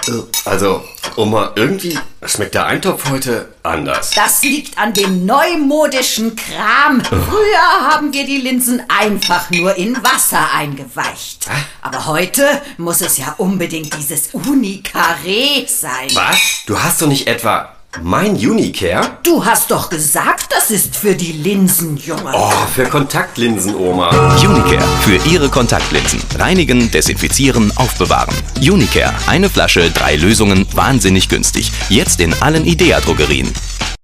Also, Oma, irgendwie schmeckt der Eintopf heute anders. Das liegt an dem neumodischen Kram. Früher haben wir die Linsen einfach nur in Wasser eingeweicht. Aber heute muss es ja unbedingt dieses Unicarré sein. Was? Du hast doch nicht etwa mein Unicare? Du hast doch gesagt, das ist für die Linsen, Junge. Oh, für Kontaktlinsen, Oma. Unicare für Ihre Kontaktlinsen. Reinigen, desinfizieren, aufbewahren. Unicare, eine Flasche, 3 Lösungen, wahnsinnig günstig. Jetzt in allen IDEA-Drogerien.